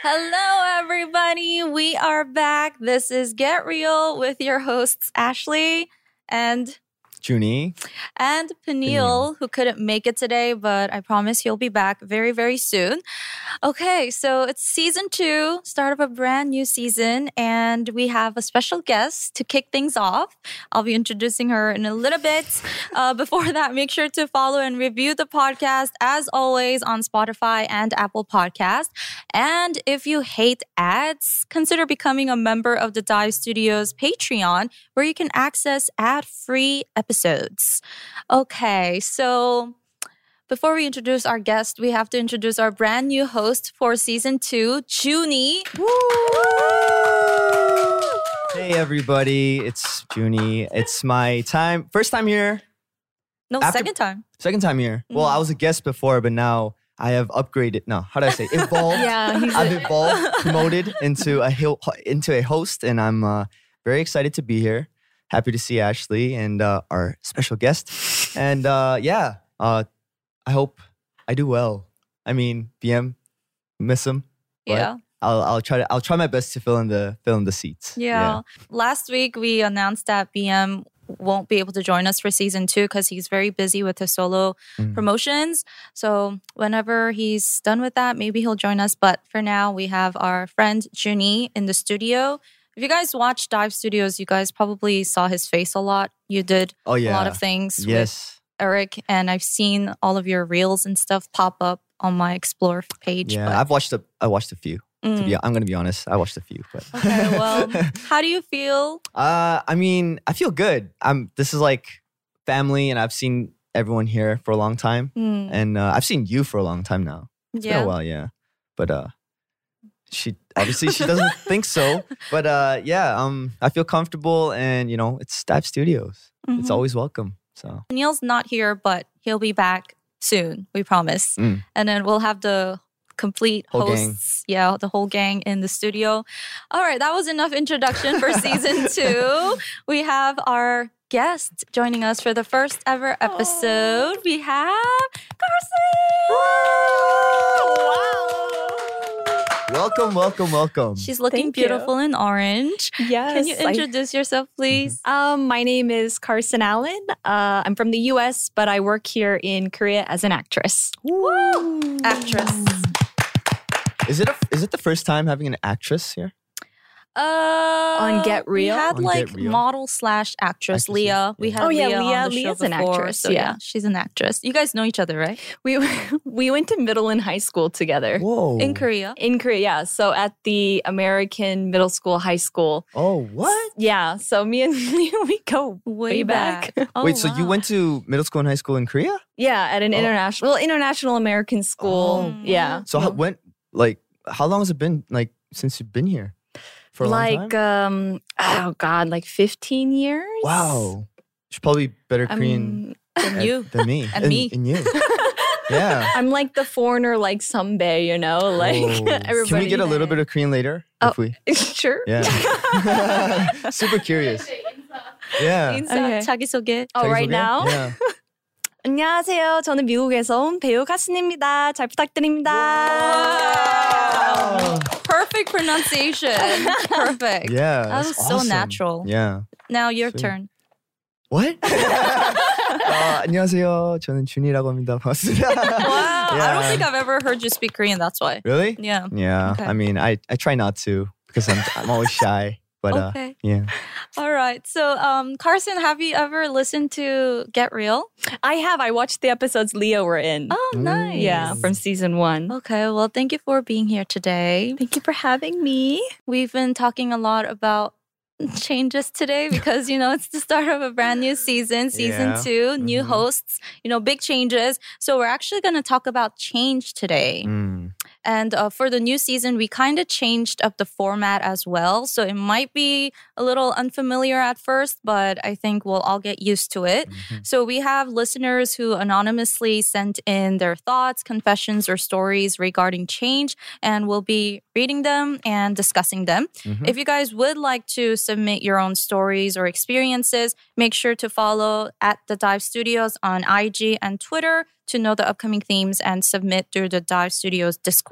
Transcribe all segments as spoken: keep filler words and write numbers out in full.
Hello, everybody. We are back. This is Get Real with your hosts, Ashley and Junie. and Peniel, who couldn't make it today, but I promise he'll be back very, very soon. Okay, so it's season two, start of a brand new season, and we have a special guest to kick things off. I'll be introducing her in a little bit. Uh, before that, make sure to follow and review the podcast, as always, on Spotify and Apple Podcast. And if you hate ads, consider becoming a member of the Dive Studios Patreon, where you can access ad-free episodes. Okay, so before we introduce our guest, we have to introduce our brand new host for season two, Junie. Hey everybody, it's Junie. It's my time, first time here. No, After- second time. Second time here. Well, I was a guest before, but now I have upgraded. No, how do I say? Evolved. Yeah, he's I've evolved, promoted into a ho- into a host, and I'm uh, very excited to be here. Happy to see Ashley and uh, our special guest. And uh, yeah, uh, I hope I do well. I mean, B M, miss him. but Yeah. I'll I'll try to I'll try my best to fill in the fill in the seats. Yeah. Last week, we announced that B M won't be able to join us for season two because he's very busy with his solo Mm. promotions. So whenever he's done with that, maybe he'll join us. But for now, we have our friend Junie in the studio. If you guys watch Dive Studios, you guys probably saw his face a lot. You did Oh yeah. a lot of things with Yes. Eric, and I've seen all of your reels and stuff pop up on my Explore page. Yeah. but- I've watched a I watched a few. To Mm. be I'm gonna be honest. I watched a few, but Okay, well, how do you feel? uh I mean, I feel good. I'm this is like family, and I've seen everyone here for a long time. Mm, And uh, I've seen you for a long time now. It's been yeah. a while, yeah. But uh she obviously she doesn't think so. But uh yeah, um I feel comfortable, and you know, it's Dive Studios. It's Mhm. always welcome. So Neil's not here, but he'll be back soon. We promise. Mm. And then we'll have the complete Whole gang. hosts. Yeah, the whole gang in the studio. All right, that was enough introduction for season two. We have our guest joining us for the first ever episode. We have Carson. welcome, welcome, welcome. She's looking Thank you. beautiful in orange. Yes. Can you I- introduce yourself, please? um, my name is Carson Allen. Uh, I'm from the U S, but I work here in Korea as an actress. Woo! Actress. Is it a, is it the first time having an actress here? Uh, On Get we Real? had On like Get Real? model slash actress Actresses, Leah. We yeah. had Oh, yeah, Leah, Leah- on the Leah's show an before, actress, So yeah. yeah. she's an actress. You guys know each other, right? We we went to middle and high school together. Whoa. In Korea. In Korea, yeah. So at the American middle school, high school. Oh, what? Yeah. So me and Leah, we go way, back. Oh, Wait, so you wow. went to middle school and high school in Korea? Yeah, at an Oh. international, well, international American school. Oh. Yeah. So how, when like how long has it been like since you've been here? For a long like time? um oh god, like fifteen years. Wow. She's probably better Korean Than at- you. than me. And me. And you. Yeah. I'm like the foreigner, like Sunbae, you know, like Oh. everybody. Can we get a little bit of Korean later? Oh. If we Sure. Yeah. Super curious. Yeah. 인사, Okay. 자기소개. Oh, right 자기소개? now. Yeah. 안녕하세요. 저는 미국에서 온 배우 카슨입니다. 잘 부탁드립니다. Wow. Perfect pronunciation. Perfect. Yeah. That that's was so awesome. natural. Yeah. Now your Sweet. turn. What? 아, 안녕하세요. 저는 준이라고 합니다. 반갑습니다. Wow. I don't Yeah. think I've ever heard you speak Korean. That's why. Really? Yeah. Yeah. Okay. I mean, I, I try not to because I'm I'm always shy. But uh, Okay. yeah. All right. So, um, Carson, have you ever listened to Get Real? I have. I watched the episodes Leo were in. Oh, Mm. nice. Yeah, from season one. Okay. Well, thank you for being here today. Thank you for having me. We've been talking a lot about changes today because, you know, it's the start of a brand new season, season Yeah. two, new Mhm. hosts, you know, big changes. So we're actually going to talk about change today. Mm. And uh, for the new season, we kind of changed up the format as well. So it might be a little unfamiliar at first, but I think we'll all get used to it. Mhm. So we have listeners who anonymously sent in their thoughts, confessions, or stories regarding change, and we'll be reading them and discussing them. Mhm. If you guys would like to submit your own stories or experiences, make sure to follow at the Dive Studios on I G and Twitter to know the upcoming themes and submit through the Dive Studios Discord.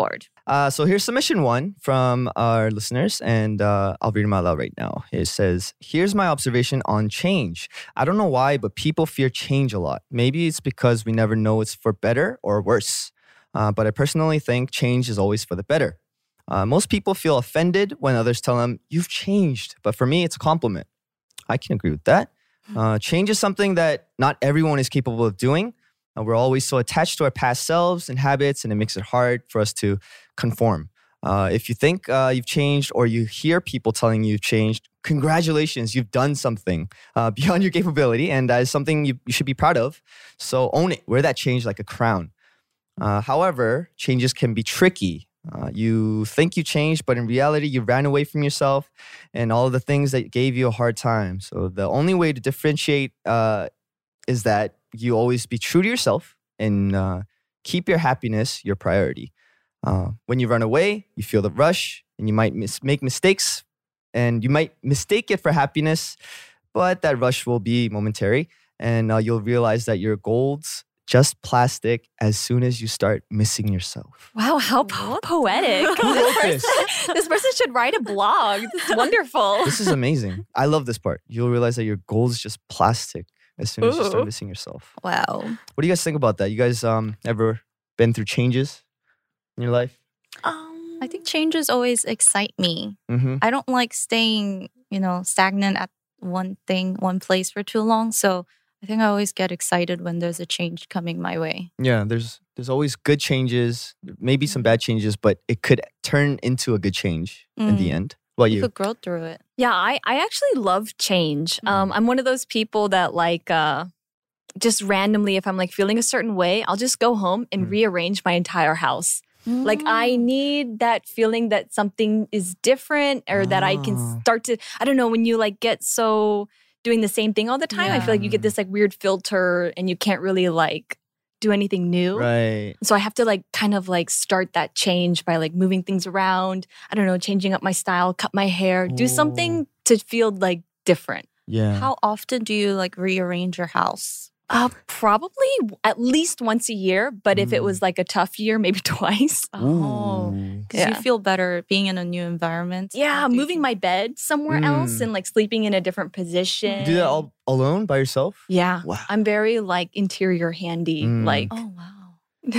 Uh, so here's submission one from our listeners, and uh, I'll read them out loud right now. It says, here's my observation on change. I don't know why, but people fear change a lot. Maybe it's because we never know it's for better or worse. Uh, but I personally think change is always for the better. Uh, most people feel offended when others tell them, you've changed. But for me, it's a compliment. I can agree with that. Uh, change is something that not everyone is capable of doing. Uh, we're always so attached to our past selves and habits, and it makes it hard for us to conform. Uh, if you think uh, you've changed or you hear people telling you you've changed, congratulations, you've done something uh, beyond your capability, and that is something you, you should be proud of. So own it. Wear that change like a crown. Uh, however, changes can be tricky. Uh, you think you changed, but in reality, you ran away from yourself and all of the things that gave you a hard time. So the only way to differentiate uh, is that you always be true to yourself and uh, keep your happiness your priority. Uh, when you run away, you feel the rush and you might mis- make mistakes and you might mistake it for happiness, but that rush will be momentary and uh, you'll realize that your gold's just plastic as soon as you start missing yourself. Wow, how po- poetic. Who wrote this, this? person, this person should write a blog. This is wonderful. This is amazing. I love this part. You'll realize that your gold's just plastic as soon as you start Ooh. missing yourself. Wow. What do you guys think about that? You guys um ever been through changes in your life? Um, I think changes always excite me. Mm-hmm. I don't like staying, you know, stagnant at one thing, one place for too long. So I think I always get excited when there's a change coming my way. Yeah, there's there's always good changes, maybe some bad changes, but it could turn into a good change in the Mm. end. What about You you? could grow through it. Yeah, I, I actually love change. Um, I'm one of those people that like uh, just randomly, if I'm like feeling a certain way, I'll just go home and Mm. rearrange my entire house. Like I need that feeling that something is different or that I can Oh. start to, I don't know, when you like get so doing the same thing all the time, I feel like you get this like weird filter and you can't really like do anything new. Right. So I have to like kind of like start that change by like moving things around. I don't know, changing up my style, cut my hair, do Oh. something to feel like different. Yeah. How often do you like rearrange your house? Uh, probably at least once a year, but if it Mm. was like a tough year, maybe twice. Oh, Ooh. because Yeah. you feel better being in a new environment. Yeah, How do you moving feel? my bed somewhere else Mm. and like sleeping in a different position. You do that all alone by yourself? Yeah. Wow. I'm very like interior handy. Mm. Like Oh wow.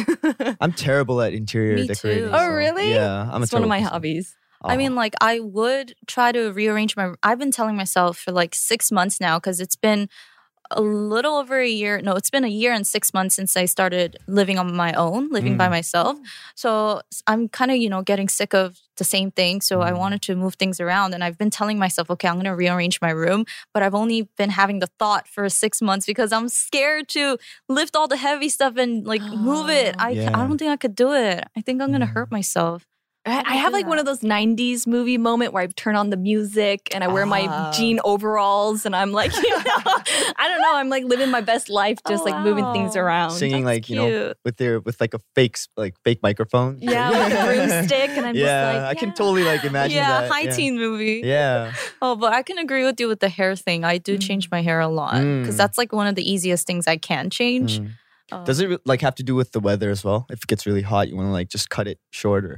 I'm terrible at interior Me decorating. too. Oh, so, really? Yeah, I'm it's a one of my terrible person. hobbies. I Oh. mean, like I would try to rearrange my. I've been telling myself for like six months now because it's been a little over a year. No, it's been a year and six months since I started living on my own, living by Mm. myself. So I'm kind of, you know, getting sick of the same thing. So I Mm. wanted to move things around. And I've been telling myself, okay, I'm going to rearrange my room. But I've only been having the thought for six months because I'm scared to lift all the heavy stuff and like move it. I, ca- Yeah. I don't think I could do it. I think I'm going to Yeah. hurt myself. I, I have like one of those nineties movie moment where I turn on the music and I wear my Ah. jean overalls and I'm like, you know, I don't know, I'm like living my best life, just Oh, like moving things wow. around. Singing That's like, you know, cute. with their with like a fake s- like fake microphone. Yeah, with a broomstick, and I'm yeah, just like, I can yeah. totally like imagine yeah, that. high yeah. teen movie. Yeah. Oh, but I can agree with you with the hair thing. I do change my hair a lot because Mm. that's like one of the easiest things I can change. Mm. Uh, Does it like have to do with the weather as well? If it gets really hot, you want to like just cut it shorter.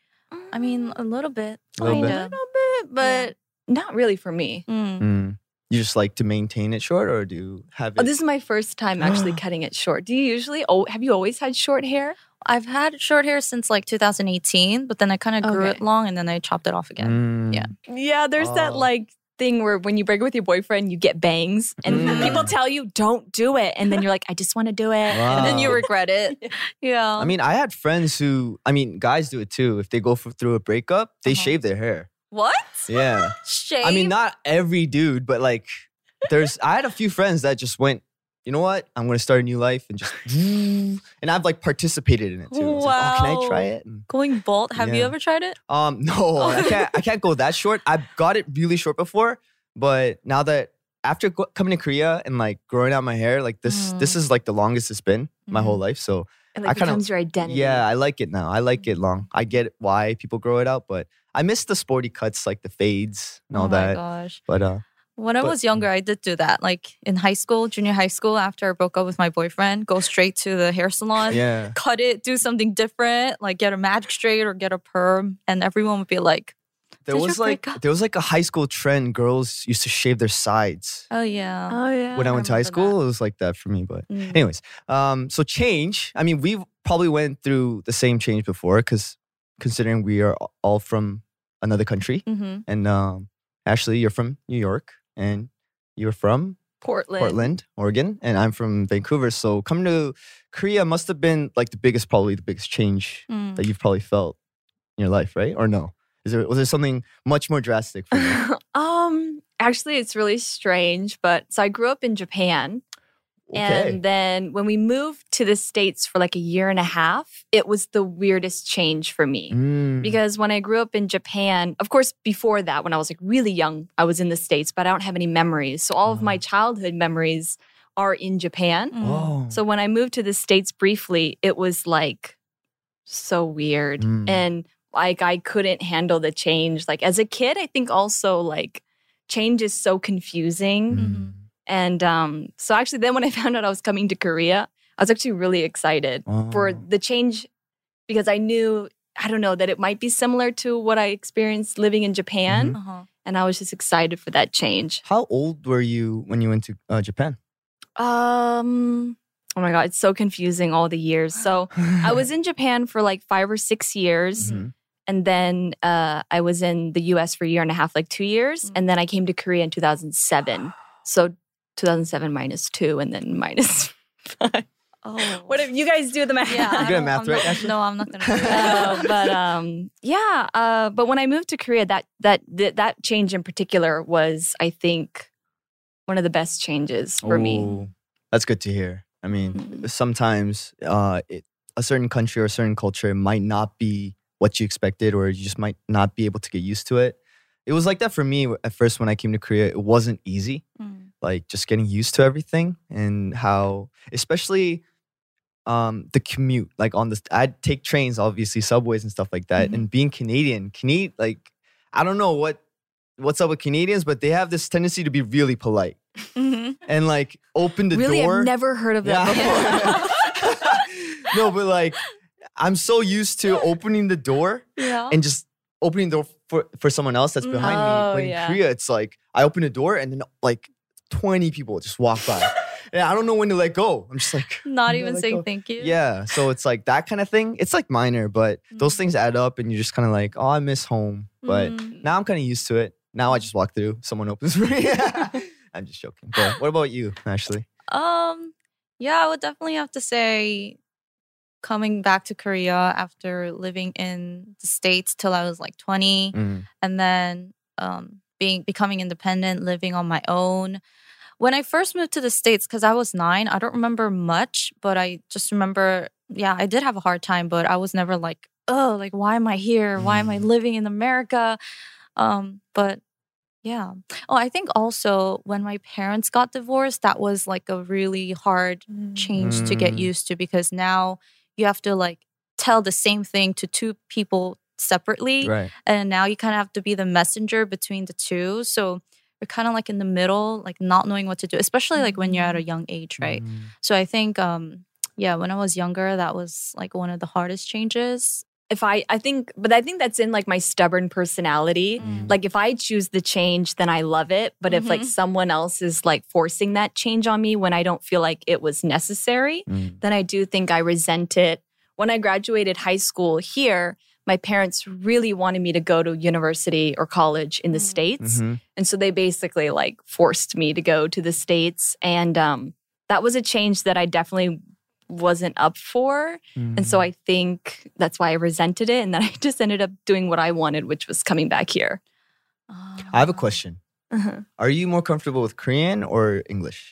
I mean, a little bit, A little kind bit. of. A little bit, but not really for me. Mm. Mm. You just like to maintain it short, or do you have it? Oh, this is my first time actually cutting it short. Do you usually? Oh, have you always had short hair? I've had short hair since like two thousand eighteen, but then I kind of grew Okay. it long and then I chopped it off again. Mm. Yeah. Yeah, there's that Oh. like thing where when you break up with your boyfriend, you get bangs, and Mm. people tell you don't do it, and then you're like, I just want to do it, Wow. And then you regret it. Yeah. I mean, I had friends who, I mean, guys do it too. If they go for, through a breakup, they Uh-huh. shave their hair. what? Yeah. Shave? I mean, not every dude, but like, there's, I had a few friends that just went, you know what? I'm going to start a new life and just, and I've like participated in it too. It's like, oh, can I Wow. try it? And, Going bald. Have you Yeah. ever tried it? um, no, I can't, I can't go that short. I've got it really short before, but now that after go- coming to Korea and like growing out my hair, like this, this Mm. is like the longest it's been my whole Mhm. life. So It I like kinda- becomes your identity. yeah, I like it now. I like it long. I get why people grow it out, but I miss the sporty cuts, like the fades and all oh my that. gosh. But uh, When I But- was younger, I did do that. Like in high school, junior high school, after I broke up with my boyfriend, go straight to the hair salon, Yeah. cut it, do something different, like get a magic straight or get a perm, and everyone would be like, There Did you was like break up? there was like a high school trend. Girls used to shave their sides. "Oh yeah." Oh yeah. When I I went to high remember school, it was like that for me. But Mm. anyways, um, so change. I mean, we probably went through the same change before, because considering we are all from another country, Mm-hmm. and um, Ashley, you're from New York, and you're from Portland. Portland, Oregon, and I'm from Vancouver. So coming to Korea must have been like the biggest, probably the biggest change Mm. that you've probably felt in your life, right? Or no? Is there was there something much more drastic for you? um, actually, it's really strange. But so I grew up in Japan. And then when we moved to the States for like a year and a half, it was the weirdest change for me. Mm. Because when I grew up in Japan, of course, before that, when I was like really young, I was in the States, but I don't have any memories. So all of my childhood memories are in Japan. Mm. Oh. So when I moved to the States briefly, it was like so weird. Mm. And like I couldn't handle the change. Like as a kid, I think also like change is so confusing. Mhm. And um, so actually then when I found out I was coming to Korea, I was actually really excited for Oh. the change because I knew, I don't know, that it might be similar to what I experienced living in Japan. Mhm. Uh-huh. And I was just excited for that change. How old were you when you went to uh, Japan? Um, oh my God, it's so confusing all the years. So I was in Japan for like five or six years. Mhm. And then uh, I was in the U S for a year and a half, like two years. Mm. And then I came to Korea in two thousand seven. So two thousand seven minus two and then minus five. Oh. What if you guys do the math? Yeah. You I good at don't- math, I'm right, not- Ashley? No, I'm not gonna do Uh, that. but um, yeah. Uh, but when I moved to Korea, that that that that change in particular was, I think, one of the best changes for me. Ooh, that's good to hear. I mean, Mhm. sometimes uh, it, a certain country or a certain culture might not be what you expected, or you just might not be able to get used to it. It was like that for me at first when I came to Korea. It wasn't easy, Mm. like just getting used to everything and how, especially um, the commute. Like on the, I'd take trains, obviously subways and stuff like that. Mhm. And being Canadian, Canadian, like I don't know what what's up with Canadians, but they have this tendency to be really polite Mhm. and like open the Really, door. I've never heard of that before. No, but like I'm so used to opening the door Yeah. and just opening the door for, for someone else that's behind Oh, me. But in yeah. Korea, it's like I open the door and then like twenty people just walk by. And I don't know when to let go. I'm just like Not when to even let saying go? thank you. Yeah. So it's like that kind of thing. It's like minor, but those Mm. things add up and you're just kind of like, oh, I miss home. But Mm. now I'm kind of used to it. Now I just walk through, someone opens for me. I'm just joking. But what about you, Ashley? Um, yeah, I would definitely have to say coming back to Korea after living in the States till I was like twenty, Mm. and then um being becoming independent, living on my own. When I first moved to the States, because I was nine, I don't remember much, but I just remember, yeah, I did have a hard time, but I was never like, oh, like why am I here? Why am I Mm. living in America? Um, but yeah. Oh, I think also when my parents got divorced, that was like a really hard change to get Mm. used to, because now you have to like tell the same thing to two people separately. Right. And now you kind of have to be the messenger between the two. So you're kind of like in the middle, like not knowing what to do, especially like when you're at a young age, right? Mm. So I think, um, yeah, when I was younger, that was like one of the hardest changes. If I, I think, but I think that's in like my stubborn personality. Mm. Like if I choose the change, then I love it. But if like Mhm. someone else is like forcing that change on me when I don't feel like it was necessary, Mm. then I do think I resent it. When I graduated high school here, my parents really wanted me to go to university or college in the Mm. States. Mhm. And so they basically like forced me to go to the States. And um, that was a change that I definitely wasn't up for. And so Mm. I think that's why I resented it. And then I just ended up doing what I wanted, which was coming back here. I have a question. Uh-huh. Are you more comfortable with Korean or English?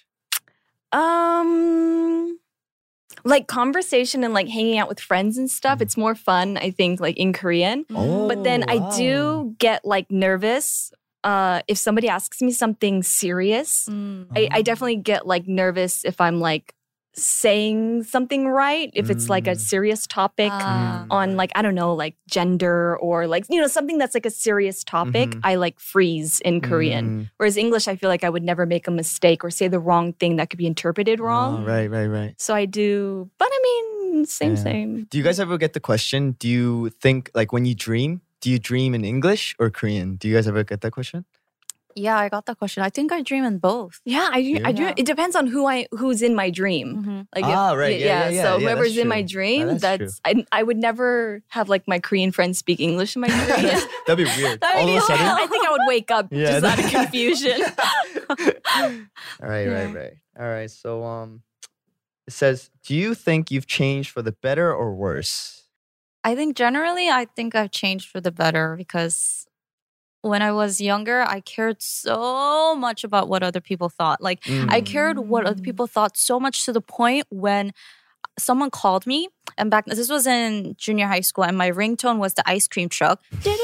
Um, like conversation and like hanging out with friends and stuff. Mhm. It's more fun, I think, like in Korean. Oh, But then I wow. do get like nervous uh, if somebody asks me something serious. Mm. I, I definitely get like nervous if I'm like saying something right. If it's like a Mm. serious topic Ah. on like, I don't know, like gender or like, you know, something that's like a serious topic, Mhm. I like freeze in Korean. Mm. Whereas English, I feel like I would never make a mistake or say the wrong thing that could be interpreted wrong. Oh, right, right, right. So I do, but I mean, same, Yeah. same. Do you guys ever get the question? Do you think like when you dream, do you dream in English or Korean? Do you guys ever get that question? Yeah, I got that question. I think I dream in both. Yeah, I do. I do. Yeah. It depends on who I who's in my dream. Mm-hmm. Like Ah, if, right. Yeah, yeah, yeah, So yeah, whoever's that's in my true. dream, Ah, that's that's, I, I would never have like my Korean friends speak English in my dreams. That'd be weird. That All would of a be- sudden. I think I would wake up Yeah, just out of that- confusion. All right, right, Yeah. right. All right. So um it says, do you think you've changed for the better or worse? I think generally, I think I've changed for the better because when I was younger, I cared so much about what other people thought. Like, I Mm. cared what other people thought so much to the point when someone called me, and back this was in junior high school, and my ringtone was the ice cream truck.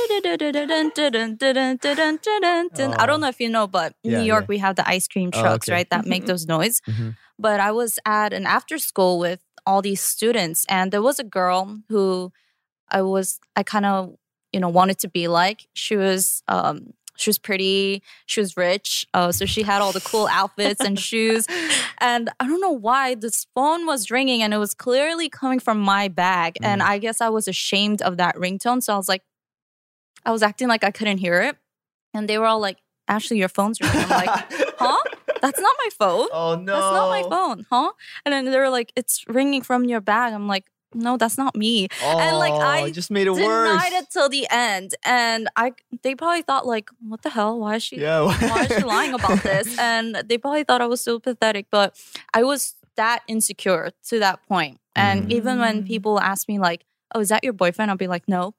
I don't know if you know, but in Yeah, New York yeah. we have the ice cream Oh, trucks, okay. right? That make Mhm. those noise. Mhm. But I was at an after school with all these students, and there was a girl who I was I kind of you know wanted to be like. She was um she was pretty, she was rich, uh, so she had all the cool outfits and shoes. And I don't know why this phone was ringing, and it was clearly coming from my bag. And Mm. I guess I was ashamed of that ringtone, so I was like, I was acting like I couldn't hear it. And they were all like, "Ashley, your phone's ringing." I'm like, "Huh? That's not my phone. Oh no. That's not my phone, huh?" And then they were like, "It's ringing from your bag." I'm like, "No, that's not me." Oh, And, like, I it just made it worse. Denied it till the end, and I they probably thought like, "What the hell? Why is she? Yeah. Why is she lying about this?" And they probably thought I was so pathetic, but I was that insecure to that point. And Mm. even when Mm. people ask me like, "Oh, is that your boyfriend?" I'll be like, "No."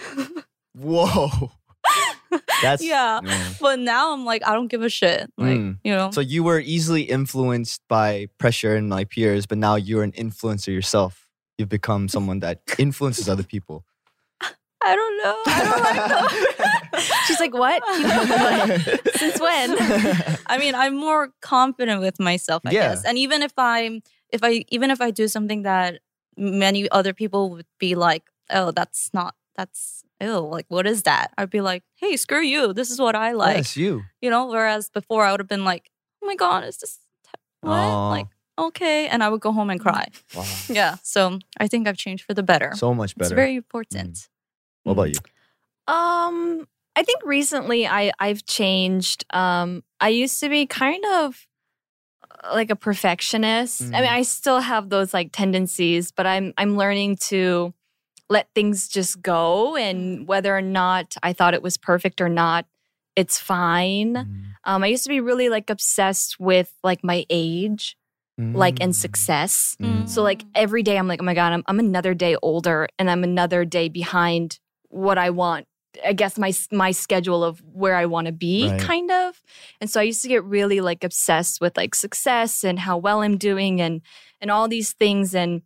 Whoa. That's Yeah. But now I'm like, I don't give a shit. Like, Mm. you know. So you were easily influenced by pressure and like peers, but now you're an influencer yourself. You've become someone that influences other people. I don't know. I don't like She's like, what? Since when? I mean, I'm more confident with myself, I Yeah. guess. And even if I'm if I even if I do something that many other people would be like, "Oh, that's not that's ew, like what is that?" I'd be like, "Hey, screw you. This is what I like." Yes, you. You know, whereas before I would have been like, "Oh my god, is this what?" Aw. Like, okay, and I would go home and cry. Wow. Yeah. So, I think I've changed for the better. So much it's better. very important. What about you? Um, I think recently I I've changed. Um, I used to be kind of uh, like a perfectionist. I mean, Mm. I still have those like tendencies, but I'm I'm learning to let things just go, and whether or not I thought it was perfect or not, it's fine. Mm. Um, I used to be really like obsessed with like my age, like and Mm. success. Mm. So like every day I'm like, oh my God, I'm, I'm another day older and I'm another day behind what I want. I guess my my schedule of where I want to be, Right. kind of. And so I used to get really like obsessed with like success and how well I'm doing and and all these things. And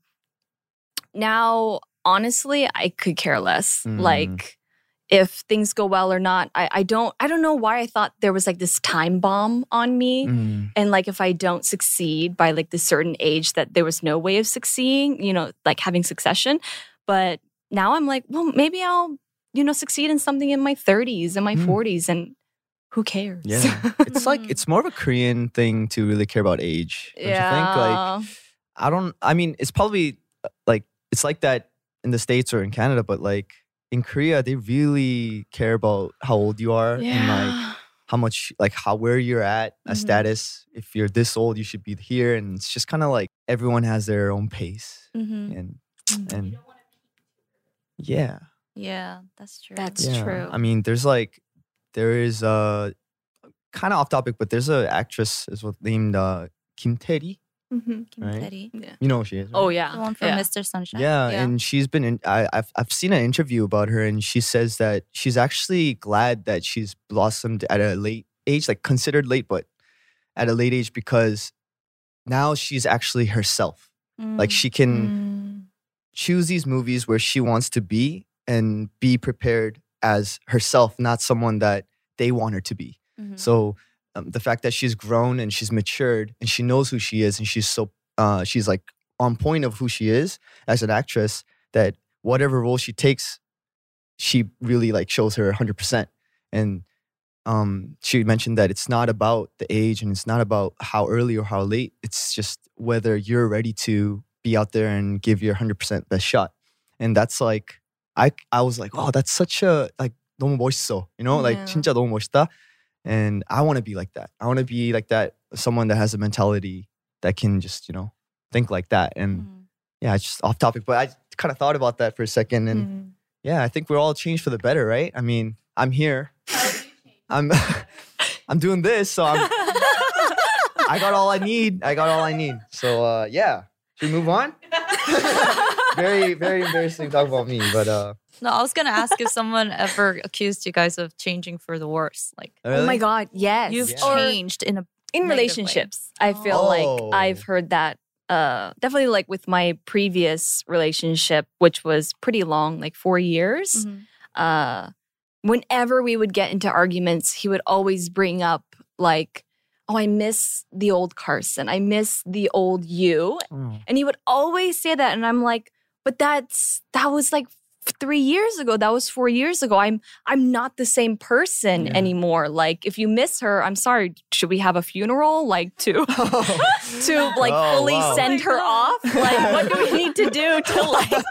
now, honestly, I could care less. Mm. Like if things go well or not. I, I don't I don't know why I thought there was like this time bomb on me. Mm. And like if I don't succeed by like this certain age that there was no way of succeeding, you know, like having succession. But now I'm like, well, maybe I'll, you know, succeed in something in my thirties and my Mm. forties and who cares? Yeah. It's like it's more of a Korean thing to really care about age. Don't you think? Like I don't I mean, it's probably uh, like it's like that in the States or in Canada, but like in Korea, they really care about how old you are and like yeah. how much like how where you're at a Mhm. status. If you're this old, you should be here. And it's just kind of like everyone has their own pace. Mm-hmm. And and yeah. Yeah, that's true. That's yeah. true. I mean, there's like there is uh kind of off topic, but there's an actress is what named uh Kim Tae-ri. Mhm. Kim right? Tae-ri. Yeah. You know who she is, right? Oh yeah. The one from yeah. Mister Sunshine. Yeah, and she's been in. I, I've I've seen an interview about her, and she says that she's actually glad that she's blossomed at a late age, like considered late, but at a late age because now she's actually herself. Like Mm. she can Mm. choose these movies where she wants to be and be prepared as herself, not someone that they want her to be. Mhm. So um, the fact that she's grown and she's matured and she knows who she is and she's so uh, she's like on point of who she is as an actress, that whatever role she takes, she really like shows her one hundred percent. And um, she mentioned that it's not about the age and it's not about how early or how late. It's just whether you're ready to be out there and give your one hundred percent best shot. And that's like, I I was like, oh, that's such a like 너무 멋있어, you know, like Yeah. 진짜 너무 멋있다. And I want to be like that. I want to be like that, someone that has a mentality that can just, you know, think like that. And Mm. yeah, it's just off topic, but I kind of thought about that for a second. And Mm. yeah, I think we're all changed for the better, right? I mean, I'm here. I'm I'm doing this, so I'm I got all I need. I got all I need. So uh, yeah, should we move on? very very embarrassing to talk about me, but uh, No, I was gonna ask if someone ever accused you guys of changing for the worse. Like Oh my really? God, yes. you've Yeah. Or changed in a in negative way. relationships, I feel Oh. like I've heard that. Uh, definitely, like with my previous relationship, which was pretty long, like four years. Mhm. Uh, whenever we would get into arguments, he would always bring up like, "Oh, I miss the old Carson. I miss the old you," Oh. and he would always say that, and I'm like, "But that's that was like." Three years ago, that was four years ago. I'm I'm not the same person Yeah. anymore. Like, if you miss her, I'm sorry. Should we have a funeral? Like to to like Oh, fully wow. send Oh my her God. off? Like, what do we need to do to like?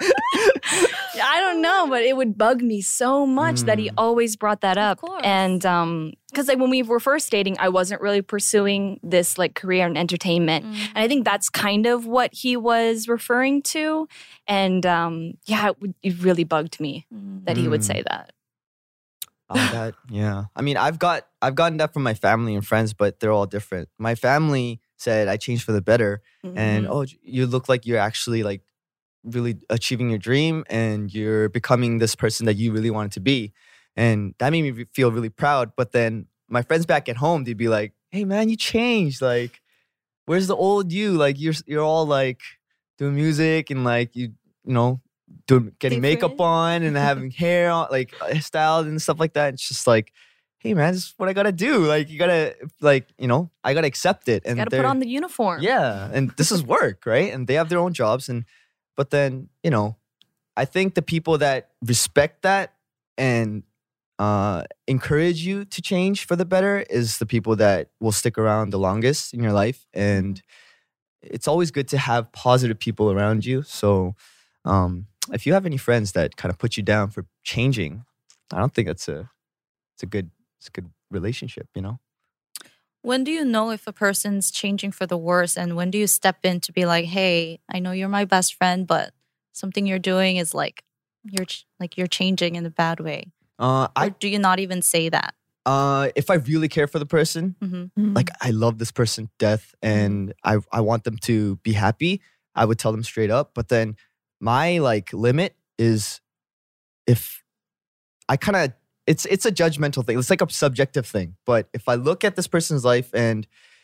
I don't know, but it would bug me so much that he Mm. always brought that Of up. course. And um, because like when we were first dating, I wasn't really pursuing this like career in entertainment. Mm. And I think that's kind of what he was referring to. And um, yeah, it, would, it really bugged me Mm. that he would Mm. say that. Oh, that yeah. I mean, I've got I've gotten that from my family and friends, but they're all different. My family said I changed for the better, and Mhm. oh, you look like you're actually like really achieving your dream, and you're becoming this person that you really wanted to be, and that made me re- feel really proud. But then my friends back at home, they'd be like, "Hey, man, you changed. Like, where's the old you? Like, you're you're all like doing music and like you you know." Doing getting makeup Different. on and having hair on, like uh, styled and stuff like that. It's just like, hey man, this is what I gotta do. Like you gotta, like you know, I gotta accept it. And Got to put they're- on the uniform. yeah, and this is work, right? And they have their own jobs, and but then you know, I think the people that respect that and uh, encourage you to change for the better is the people that will stick around the longest in your life. And it's always good to have positive people around you. So um, if you have any friends that kind of put you down for changing, I don't think that's a it's a good it's a good relationship, you know. When do you know if a person's changing for the worse, and when do you step in to be like, "Hey, I know you're my best friend, but something you're doing is like you're ch- like you're changing in a bad way," Uh, or I do you not even say that? uh, if I really care for the person, hmm Mhm. like I love this person to death and I I want them to be happy, I would tell them straight up. But then my like limit is if I kind of it's it's a judgmental thing. It's like a subjective thing. But if I look at this person's life and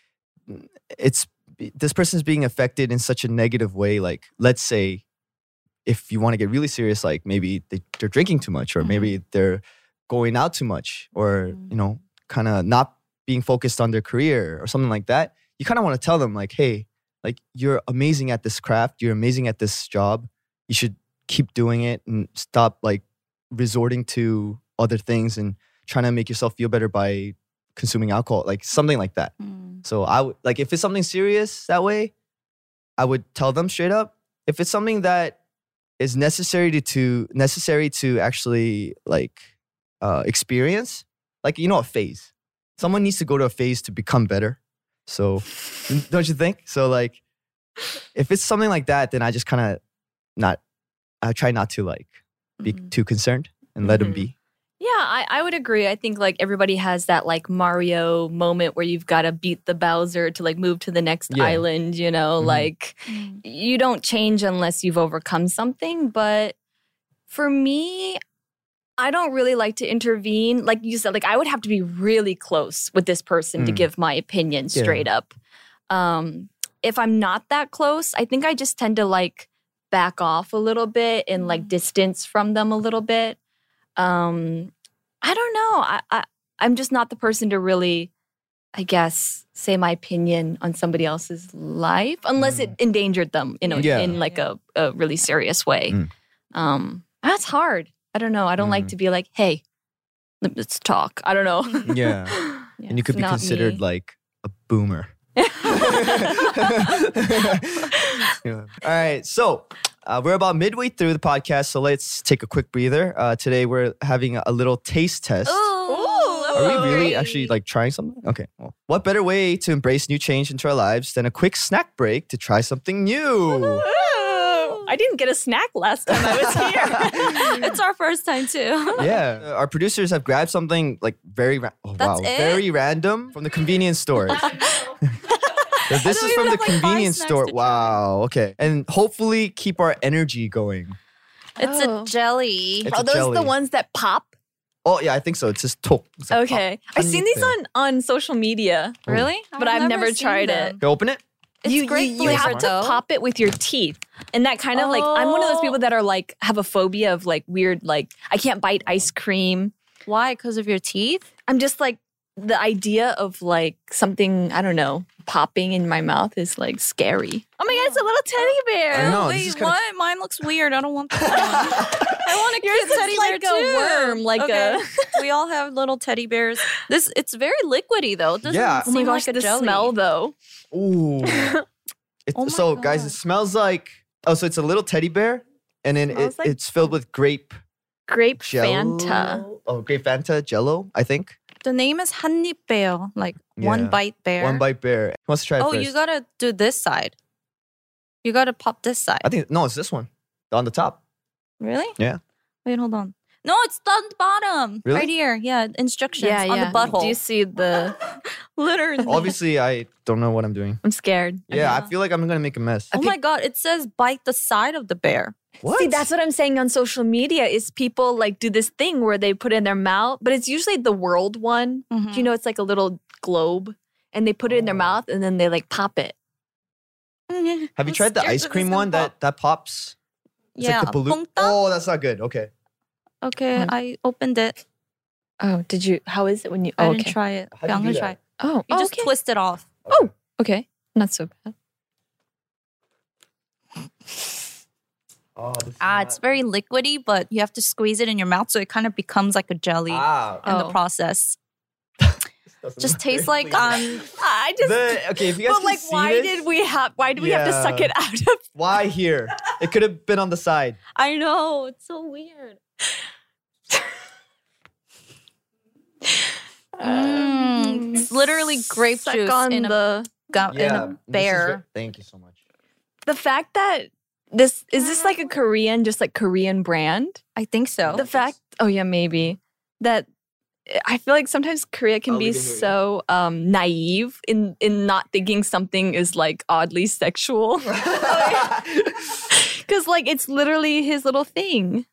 it's this person's being affected in such a negative way, like let's say if you want to get really serious, like maybe they, they're drinking too much, or Mhm. maybe they're going out too much, or Mm. you know, kind of not being focused on their career or something like that. You kind of want to tell them like, hey, like you're amazing at this craft, you're amazing at this job. You should keep doing it and stop like resorting to other things and trying to make yourself feel better by consuming alcohol, like something like that. Mm. So I would like if it's something serious that way, I would tell them straight up. If it's something that is necessary to, to necessary to actually like uh, experience, like you know, a phase. Someone needs to go to a phase to become better. So don't you think? So like, if it's something like that, then I just kind of not. I try not to like be Mhm. too concerned and let them Mhm. be. Yeah, I, I would agree. I think like everybody has that like Mario moment where you've got to beat the Bowser to like move to the next Yeah. island, you know, Mhm. like Mm. you don't change unless you've overcome something. But for me, I don't really like to intervene. Like you said, like I would have to be really close with this person to Mm. give my opinion Yeah. straight up. Um, if I'm not that close, I think I just tend to like back off a little bit and like Mm. distance from them a little bit. Um, I don't know. I, I I'm just not the person to really I guess, say my opinion on somebody else's life, unless mm. it endangered them in a, yeah. in like a, a really serious way. Mm. Um, that's hard. I don't know. I don't mm. like to be like, hey, let's talk. I don't know. Yeah. yeah and you could be considered me. like a boomer. Yeah. All right. So uh, we're about midway through the podcast. So let's take a quick breather. Uh, today we're having a little taste test. Ooh. Are we really actually like trying something? Okay. Well, what better way to embrace new change into our lives than a quick snack break to try something new? I didn't get a snack last time I was here. It's our first time too. Yeah. Our producers have grabbed something like very, ra- oh, wow, it? very random from the convenience store. This is from the have, like, convenience store. Wow. Okay. And hopefully keep our energy going. It's oh. a jelly. It's Are a those jelly. the ones that pop? Oh, yeah, I think so. It's just tok. It's like okay. I've seen these on, on social media. Really? But I've, I've never, never tried them. it. Can you open it? It's you, great you, you have to though. pop it with your teeth. And that kind of oh. like, I'm one of those people that are like, have a phobia of like weird, like, I can't bite ice cream. Why? Because of your teeth? I'm just like, the idea of like something, I don't know, popping in my mouth is like scary. Oh my God, it's a little teddy bear. I know, Wait, kinda... what? Mine looks weird. I don't want that one. I want a cute teddy like bear too. a worm, like okay. a... We all have little teddy bears. This It's very liquidy though. It doesn't yeah. seem oh my gosh, like a the jelly. smell though. Ooh. oh so God. guys, it smells like, oh, so it's a little teddy bear and then it, like it's filled with grape. Grape Jello? Fanta. Oh, grape Fanta, Jello, I think. The name is 한입 bear, like yeah. one bite bear. One bite bear. Who wants to try it oh, first? you gotta do this side. You gotta pop this side. I think, no, it's this one. On the top. Really? Yeah. Wait, hold on. No, it's on the bottom. Really? Right here. Yeah, instructions yeah, on yeah. the butthole. Do you see the... Literally. Obviously, I don't know what I'm doing. I'm scared. Yeah, yeah. I feel like I'm going to make a mess. Oh my God, it says bite the side of the bear. What? See, that's what I'm saying on social media is people like do this thing where they put it in their mouth, but it's usually the world one. Mm-hmm. Do you know it's like a little globe and they put it in their mouth and then they like pop it. Have you tried the ice cream one that, that pops? It's yeah. like the balloon. Oh, that's not good. Okay. Okay, mm. I opened it. Oh, did you? How is it when you? I oh, didn't okay. try it. How do I'm you gonna do try it. Oh, you oh, just okay. twist it off. Okay. Oh, okay. Not so bad. Oh, this ah, not... it's very liquidy, but you have to squeeze it in your mouth so it kind of becomes like a jelly ah. in oh. the process. Just tastes like um. I just. The, okay, if you guys but can like, see why this, did we have? Why do we yeah. have to suck it out of? Why here? It could have been on the side. I know, it's so weird. Mm, it's literally grape Suck juice on in the a, gu- Yeah, in a bear. Re- thank you so much. the fact that this is this like a Korean, just like Korean brand. I think so. The fact, oh yeah, maybe that. I feel like sometimes Korea can I'll be so um, naive in in not thinking something is like oddly sexual. Because like it's literally his little thing.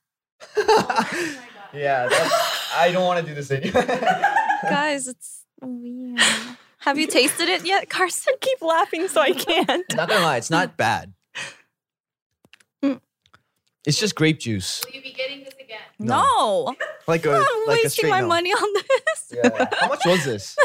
Yeah, that's, I don't want to do this anymore. Guys, it's weird. Have you tasted it yet, Carson? Keep laughing so I can't. Not gonna lie, it's not bad. Mm. It's just grape juice. Will you be getting this again? No. no. Like a, I'm like a wasting straight my no. money on this. Yeah. How much was this?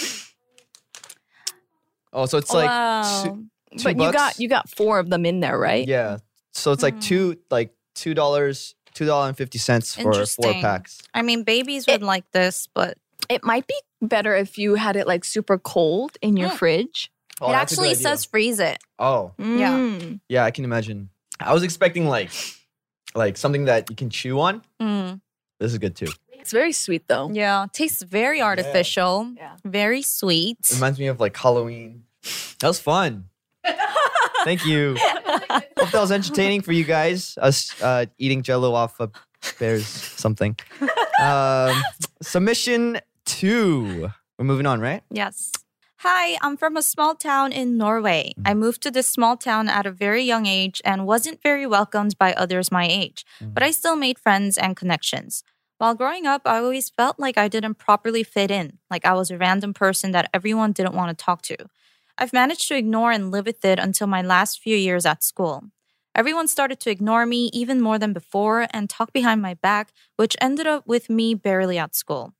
Oh, so it's like wow. two, two But bucks? you got you got four of them in there, right? Yeah. So it's like Mm. two like two dollars, two dollars and fifty cents for four Interesting. packs. I mean, babies would It- like this, but It might be better if you had it like super cold in your Mm. fridge. Oh, it that's a good actually idea. says freeze it. Oh. Yeah. Mm. Yeah, I can imagine. I was expecting like like something that you can chew on. Mm. This is good too. It's very sweet though. Yeah, tastes very artificial. Yeah. Very sweet. It reminds me of like Halloween. That was fun. Thank you. Hope that was entertaining for you guys. Us uh, eating Jello off of bears something. Um, submission two. We're moving on, right? Yes. Hi, I'm from a small town in Norway. I moved to this small town at a very young age and wasn't very welcomed by others my age, but I still made friends and connections. While growing up, I always felt like I didn't properly fit in, like I was a random person that everyone didn't want to talk to. I've managed to ignore and live with it until my last few years at school. Everyone started to ignore me even more than before and talk behind my back, which ended up with me barely at school.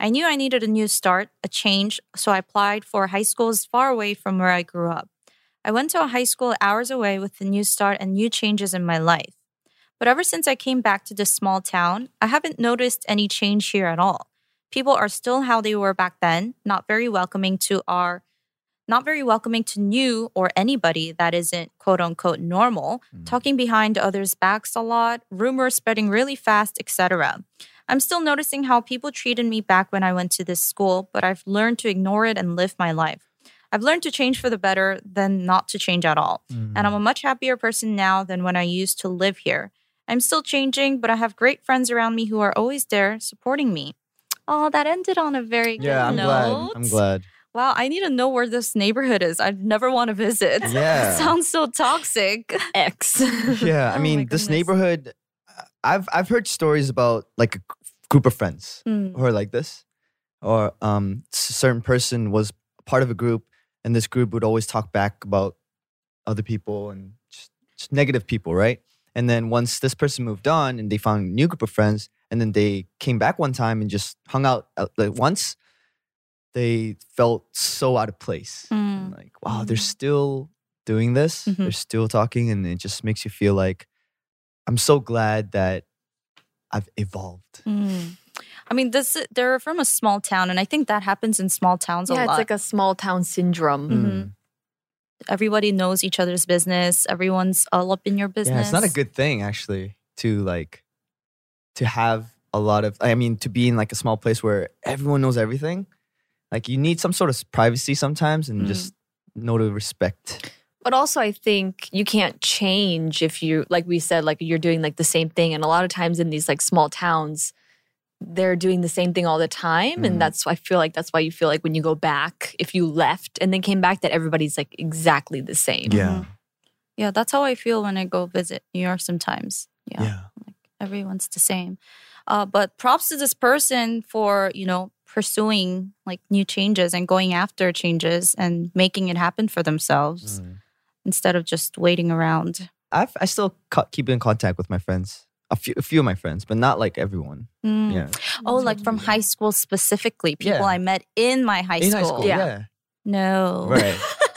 I knew I needed a new start, a change, so I applied for high schools far away from where I grew up. I went to a high school hours away with a new start and new changes in my life. But ever since I came back to this small town, I haven't noticed any change here at all. People are still how they were back then, not very welcoming to our not very welcoming to new or anybody that isn't quote unquote normal, mm. talking behind others' backs a lot, rumors spreading really fast, et cetera. I'm still noticing how people treated me back when I went to this school, but I've learned to ignore it and live my life. I've learned to change for the better than not to change at all. Mm. And I'm a much happier person now than when I used to live here. I'm still changing, but I have great friends around me who are always there supporting me. Oh, that ended on a very good yeah, I'm note. glad. I'm glad. Wow, I need to know where this neighborhood is. I'd never want to visit. Yeah. It sounds so toxic. X. Yeah, I Oh mean, my this goodness. neighborhood, I've I've heard stories about like a g- group of friends Mm. who are like this, or um, s- a certain person was part of a group, and this group would always talk back about other people and just, just negative people, right? And then once this person moved on, and they found a new group of friends, and then they came back one time and just hung out uh, like once. They felt so out of place. Mm. Like, wow, they're still doing this. Mhm. They're still talking. And it just makes you feel like, I'm so glad that I've evolved. Mm. I mean, this they're from a small town, and I think that happens in small towns a Yeah, lot. it's like a small town syndrome. Mhm. Everybody knows each other's business. Everyone's all up in your business. Yeah, it's not a good thing, actually, to like, to have a lot of, I mean, to be in like a small place where everyone knows everything. Like, you need some sort of privacy sometimes and Mm. just know to respect. But also, I think you can't change if you, like we said, like you're doing like the same thing. And a lot of times in these like small towns, they're doing the same thing all the time. Mhm. And that's, I feel like that's why you feel like when you go back, if you left and then came back, that everybody's like exactly the same. Yeah. Yeah, that's how I feel when I go visit New York sometimes. Yeah, Yeah. like everyone's the same. Uh, but props to this person for, you know, pursuing like new changes and going after changes and making it happen for themselves Mm. instead of just waiting around. I've, I still co- keep in contact with my friends. A few, a few of my friends, but not like everyone. Mm. Yeah. Oh, like from high school specifically, people Yeah. I met in my high In school. high school, Yeah. yeah. No. Right.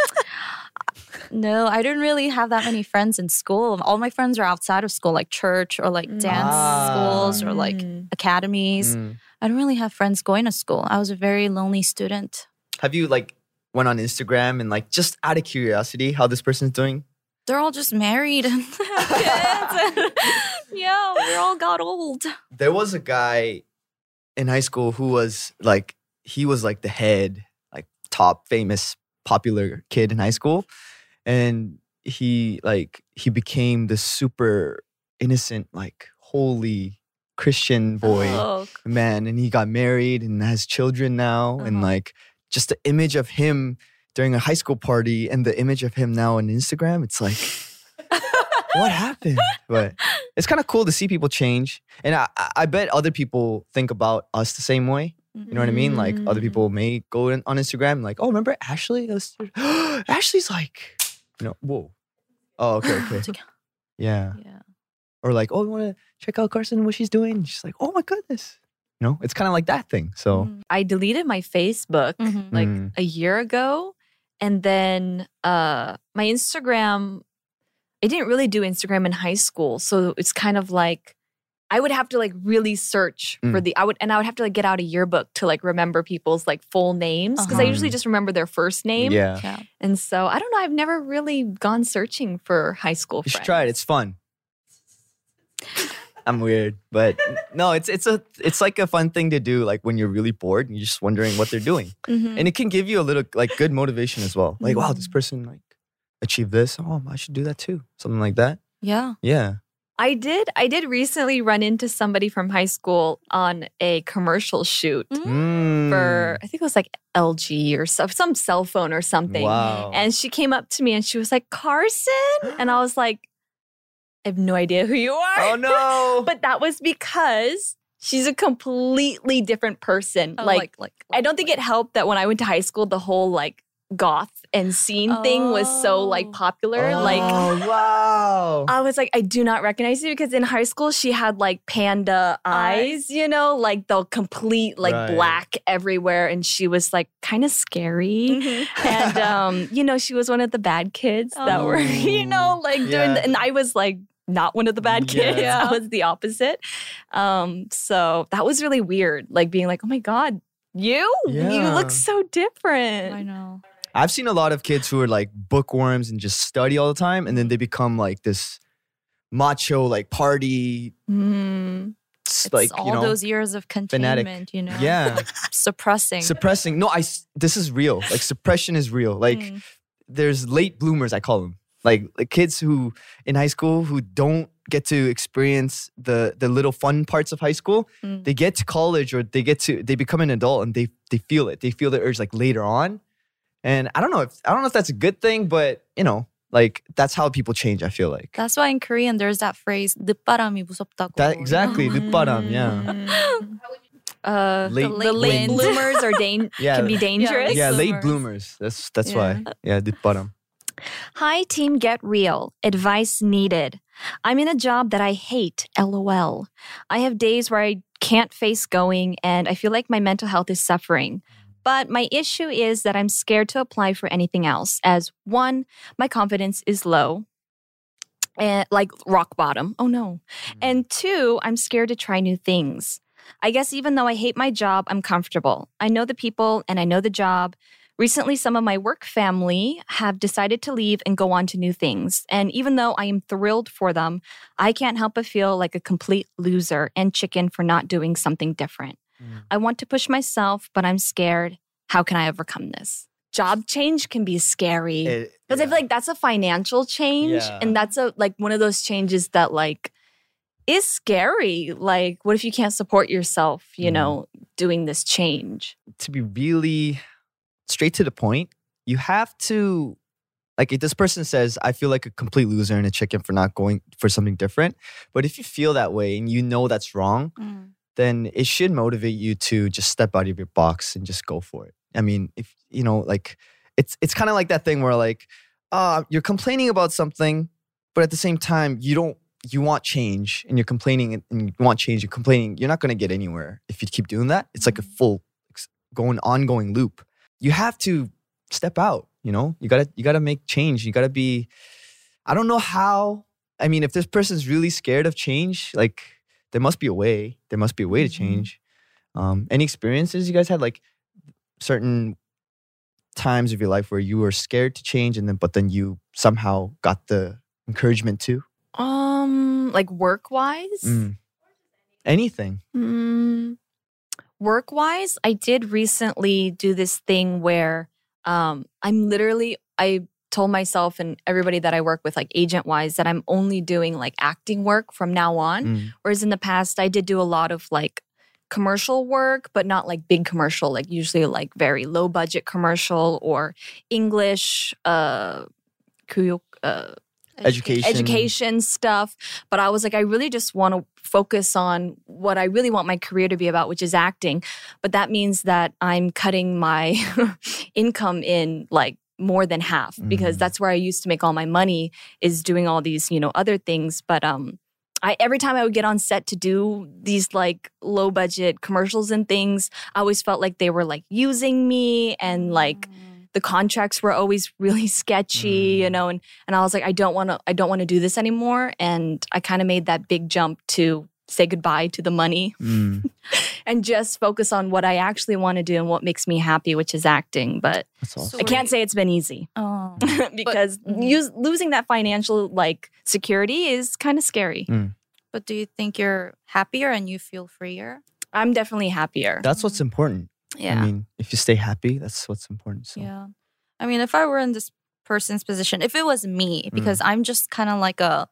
No, I didn't really have that many friends in school. All my friends are outside of school, like church or like dance Ah. schools or like Mm. academies. Mm. I don't really have friends going to school. I was a very lonely student. Have you like went on Instagram and like just out of curiosity how this person's doing? They're all just married and have kids. Yeah, we all got old. There was a guy in high school who was like, he was like the head, like top famous popular kid in high school. And he like, he became this super innocent, like holy Christian boy. Oh, Man, and he got married and has children now. And Uh-huh. like just the image of him during a high school party and the image of him now on Instagram, it's like, what happened? But it's kind of cool to see people change. And I, I- I bet other people think about us the same way. You know what I mean? Like other Mm. people may go in, on Instagram like, oh, remember Ashley? That was- Ashley's like, you know, whoa. Oh, okay, okay. Yeah. yeah. Or like, oh, you want to check out Carson, what she's doing? She's like, oh my goodness. You know, it's kind of like that thing. So, Mm. I deleted my Facebook Mhm. like Mm. a year ago. And then uh, my Instagram, I didn't really do Instagram in high school. So it's kind of like, I would have to like really search for Mm. the, I would, and I would have to like get out a yearbook to like remember people's like full names. Because I Uh-huh. usually just remember their first name. yeah. Yeah. And so I don't know, I've never really gone searching for high school You friends. should try it. It's fun. I'm weird, but no, it's it's a it's like a fun thing to do. Like when you're really bored and you're just wondering what they're doing, Mhm. and it can give you a little like good motivation as well. Like, wow, this Mm. person like achieved this. Oh, I should do that too. Something like that. Yeah. Yeah. I did. I did recently run into somebody from high school on a commercial shoot Mm. for I think it was like L G or some some cell phone or something. Wow. And she came up to me and she was like, "Carson," and I was like, "I have no idea who you are." Oh no. But that was because she's a completely different person. Oh, like, like, I don't think it helped that when I went to high school, the whole like goth and scene oh. thing was so like popular. Oh, like, wow. I was like, I do not recognize you because in high school she had like panda eyes, you know, like the complete like right. black everywhere. And she was like kind of scary. Mm-hmm. And, um, you know, she was one of the bad kids oh. that were, you know, like doing, yeah. the, and I was like, not one of the bad kids. Yeah. I was the opposite. Um, so that was really weird. Like being like, oh my God, you? Yeah. You look so different. I know. I've seen a lot of kids who are like bookworms and just study all the time. And then they become like this macho, like party. Mm. It's like, all you know, those years of containment, fanatic. You know? Yeah. Like suppressing. Suppressing. No, I, this is real. Like suppression is real. Like mm. there's late bloomers, I call them. Like, like kids who in high school who don't get to experience the the little fun parts of high school. Mm. They get to college or they get to they become an adult and they they feel it. They feel the urge like later on. And I don't know if I don't know if that's a good thing, but you know, like that's how people change. I feel like that's why in Korean there's that phrase "늦바람이 무섭다고." That exactly, 늦바람. Yeah. Uh, late, the, the late bloomers are dan- yeah. can be dangerous. Yeah, yeah late bloomers. That's that's yeah. why. Yeah, 늦바람. Hi, team Get Real. Advice needed. I'm in a job that I hate, LOL. I have days where I can't face going and I feel like my mental health is suffering. But my issue is that I'm scared to apply for anything else as one, my confidence is low, and like rock bottom. Oh no. Mm-hmm. And two, I'm scared to try new things. I guess even though I hate my job, I'm comfortable. I know the people and I know the job. Recently, some of my work family have decided to leave and go on to new things. And even though I am thrilled for them, I can't help but feel like a complete loser and chicken for not doing something different. Mm. I want to push myself, but I'm scared. How can I overcome this? Job change can be scary. Because yeah. I feel like that's a financial change. Yeah. And that's a like one of those changes that like is scary. Like, what if you can't support yourself, you mm. know, doing this change? To be really straight to the point, you have to, like if this person says, I feel like a complete loser and a chicken for not going for something different. But if you feel that way and you know that's wrong, mm. then it should motivate you to just step out of your box and just go for it. I mean, if you know, like it's it's kind of like that thing where like, uh, you're complaining about something, but at the same time, you don't you want change and you're complaining and you want change, you're complaining, you're not gonna get anywhere if you keep doing that. It's like a full going ongoing loop. You have to step out, you know? You gotta you gotta make change. You gotta be, I don't know how. I mean, if this person's really scared of change, like there must be a way. There must be a way to change. Um, any experiences you guys had, like certain times of your life where you were scared to change and then but then you somehow got the encouragement to? Um, like work-wise? Mm. Anything. Mm. Work-wise, I did recently do this thing where um, I'm literally, I told myself and everybody that I work with, like agent-wise, that I'm only doing like acting work from now on. Mm. Whereas in the past, I did do a lot of like commercial work, but not like big commercial, like usually like very low-budget commercial or English, uh, 교육, uh Education. Education stuff. But I was like, I really just want to focus on what I really want my career to be about, which is acting. But that means that I'm cutting my income in like more than half because mm. that's where I used to make all my money is doing all these, you know, other things. But um, I every time I would get on set to do these like low budget commercials and things, I always felt like they were like using me and like the contracts were always really sketchy, mm. you know, and, and I was like, I don't want to, I don't want to do this anymore. And I kind of made that big jump to say goodbye to the money mm. and just focus on what I actually want to do and what makes me happy, which is acting. But awesome. I can't say it's been easy oh. because but, use, losing that financial like security is kind of scary. Mm. But do you think you're happier and you feel freer? I'm definitely happier. That's what's important. Yeah. I mean, if you stay happy, that's what's important. So. Yeah. I mean, if I were in this person's position, if it was me, because mm. I'm just kind of like a,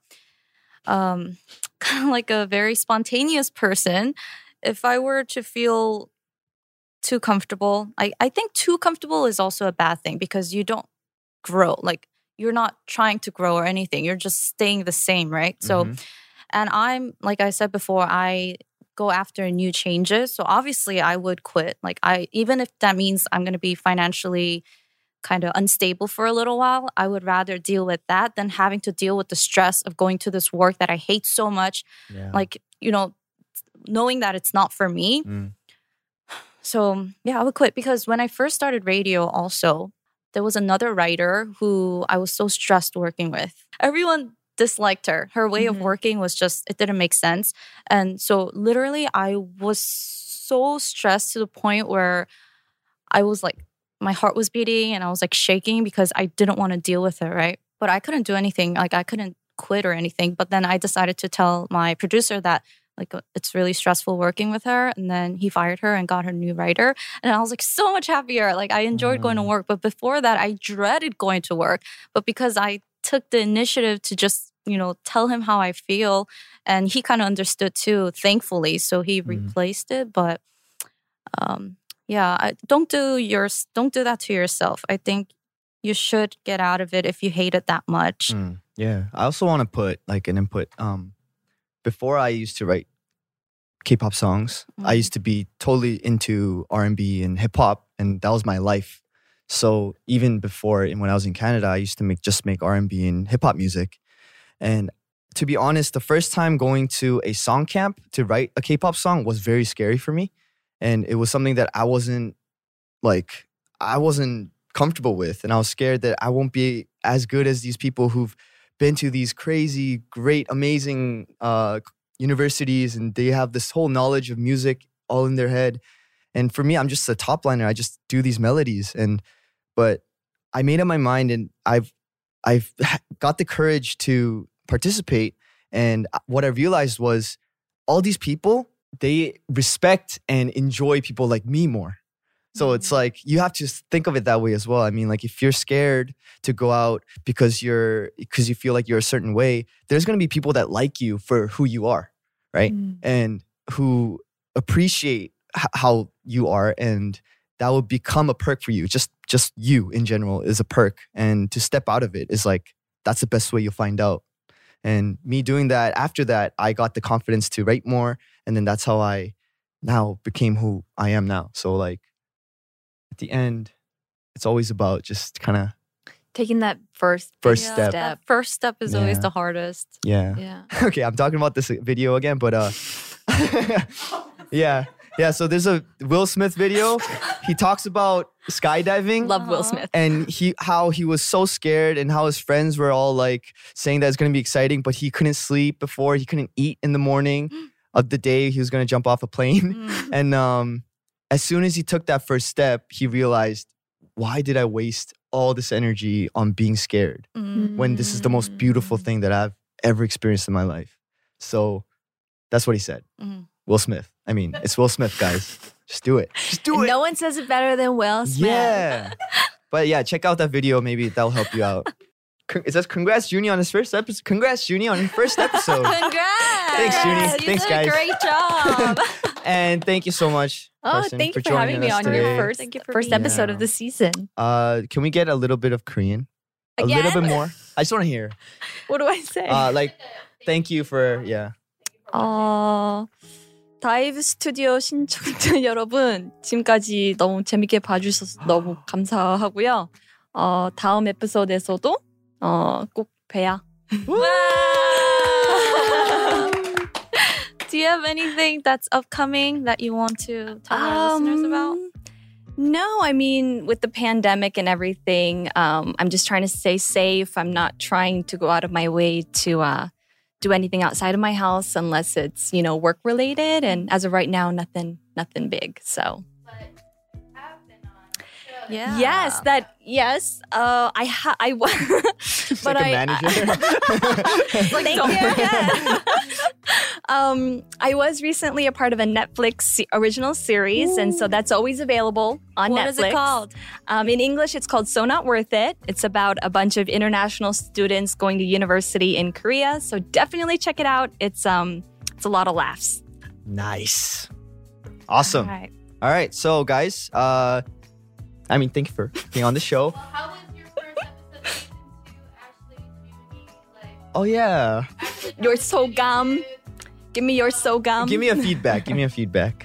um, kind of like a very spontaneous person. If I were to feel too comfortable, I, I think too comfortable is also a bad thing because you don't grow. Like you're not trying to grow or anything. You're just staying the same, right? Mm-hmm. So, and I'm, like I said before, I go after new changes. So obviously I would quit. Like I, even if that means I'm going to be financially kind of unstable for a little while. I would rather deal with that than having to deal with the stress of going to this work that I hate so much. Yeah. Like, you know, knowing that it's not for me. Mm. So yeah, I would quit because when I first started radio also, there was another writer who I was so stressed working with. Everyone disliked her. Her way Mm-hmm. of working was just, it didn't make sense. And so literally I was so stressed to the point where I was like, my heart was beating and I was like shaking because I didn't want to deal with it, right? But I couldn't do anything. Like I couldn't quit or anything. But then I decided to tell my producer that like it's really stressful working with her. And then he fired her and got her new writer. And I was like so much happier. Like I enjoyed going to Mm. work. But before that, I dreaded going to work. But because I took the initiative to just, you know, tell him how I feel. And he kind of understood too, thankfully. So he Mm. replaced it. But um, yeah, I, don't do your don't do that to yourself. I think you should get out of it if you hate it that much. Mm. Yeah. I also want to put like an input. Um, before I used to write K-pop songs, I Mm. used to be totally into R and B and hip hop, and that was my life. So even before, and when I was in Canada, I used to make just make R and B and hip hop music. And to be honest, the first time going to a song camp to write a K-pop song was very scary for me, and it was something that I wasn't like I wasn't comfortable with, and I was scared that I won't be as good as these people who've been to these crazy, great, amazing uh, universities, and they have this whole knowledge of music all in their head. And for me, I'm just a top liner. I just do these melodies, and but I made up my mind, and I've I've got the courage to participate. And what I realized was, all these people, they respect and enjoy people like me more. So it's like you have to think of it that way as well. I mean, like if you're scared to go out because you're because you feel like you're a certain way, there's gonna be people that like you for who you are, right? Mm. And who appreciate h- how you are, and that will become a perk for you. Just just you in general is a perk, and to step out of it is like that's the best way you'll find out. And me doing that, after that, I got the confidence to write more, and then that's how I now became who I am now. So like at the end, it's always about just kind of Taking that first First Yeah, step. that first step is always Yeah. the hardest. yeah. Yeah. Okay, I'm talking about this video again, but uh, yeah, yeah. So there's a Will Smith video. He talks about skydiving. Love Will Uh-huh. Smith. And he, how he was so scared, and how his friends were all like saying that it's gonna be exciting, but he couldn't sleep before. He couldn't eat in the morning of the day he was gonna jump off a plane. Mm. And um, as soon as he took that first step, he realized, why did I waste all this energy on being scared Mm. when this is the most beautiful thing that I've ever experienced in my life? So that's what he said. Mm. Will Smith. I mean, it's Will Smith, guys. Just do it. Just do And it. no one says it better than Will Smith. Yeah. But yeah, check out that video. Maybe that'll help you out. Con- It says, congrats, Junie, on his first episode. Congrats, Junie, on your first episode. Congrats! Thanks, Junie. You Thanks, did guys. a great job. And thank you so much. Oh, Carson, thank you for, joining having me us on today. your first, Thank you for first being episode here. of the season. Uh, can we get a little bit of Korean? A little Again? bit more. I just want to hear. What do I say? Uh, like, thank you for, yeah. 어, 다이브 스튜디오 신청자 여러분, 지금까지 너무 재밌게 봐주셔서 너무 감사하고요. 어, 다음 에피소드에서도 어, 꼭 봬요. Do you have anything that's upcoming that you want to tell our listeners about? Um, No, I mean, with the pandemic and everything, um, I'm just trying to stay safe. I'm not trying to go out of my way to uh, do anything outside of my house unless it's, you know, work related. And as of right now, nothing, nothing big. So Yeah. yes, that yes, uh, I ha- I wa- It's but like a I- manager. Thank you. um, I was recently a part of a Netflix se- original series, and so that's always available on What Netflix. is it called? Um, in English, it's called So Not Worth It. It's about a bunch of international students going to university in Korea. So definitely check it out. It's um, it's a lot of laughs. Nice. Awesome. All right. All right. So, guys, uh, I mean, thank you for being on the show. How was your first episode of season two, Ashley, Junie? Like, Oh, yeah. Your so gum. Give me your so gum. Give me a feedback. Give me a feedback.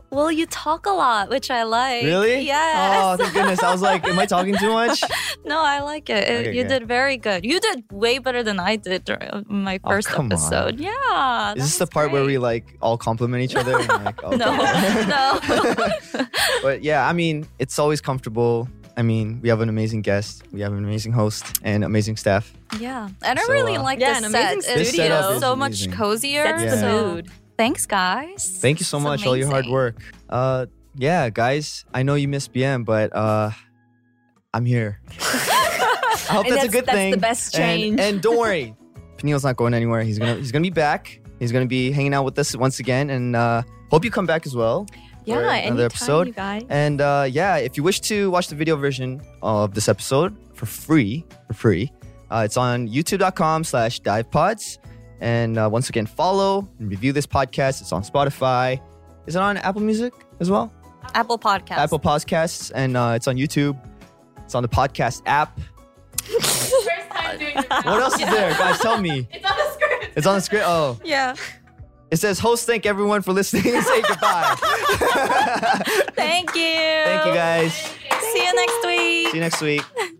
Well, you talk a lot, which I like. Really? Yes. Oh, thank goodness. I was like, am I talking too much? No, I like it. It- Okay, you good. did very good. You did way better than I did during my Oh, first come on. episode. Yeah. Is this the part where we like all compliment each other? And like, okay. No, no. But yeah, I mean, it's always comfortable. I mean, we have an amazing guest, we have an amazing host, and amazing staff. Yeah. And I So, really uh, like Yeah, the an set. amazing It's studio. This setup is so much amazing. cozier. Sets Yeah. the So mood. thanks, guys. Thank you so It's much, all your hard amazing. work. Uh, yeah, guys, I know you missed B M, but uh, I'm here. I hope And that's, a that's- good that's thing. the best And- change. And, don't worry, Peniel's not going anywhere. He's gonna he's gonna be back. He's gonna be hanging out with us once again, and uh, hope you come back as well. Yeah, for anytime, another episode. you guys. And uh, yeah, if you wish to watch the video version of this episode for free, for free, uh, it's on youtube.com slash divepods. And uh, once again, follow and review this podcast. It's on Spotify. Is it on Apple Music as well? Apple Podcast. Apple Podcasts. And uh, it's on YouTube. It's on the podcast app. First time doing the What else is there? Guys, tell me. It's on the script. It's on the script. Oh, Yeah. it says host, thank everyone for listening and say goodbye. Thank you. Thank you guys. See you next week. See you next week.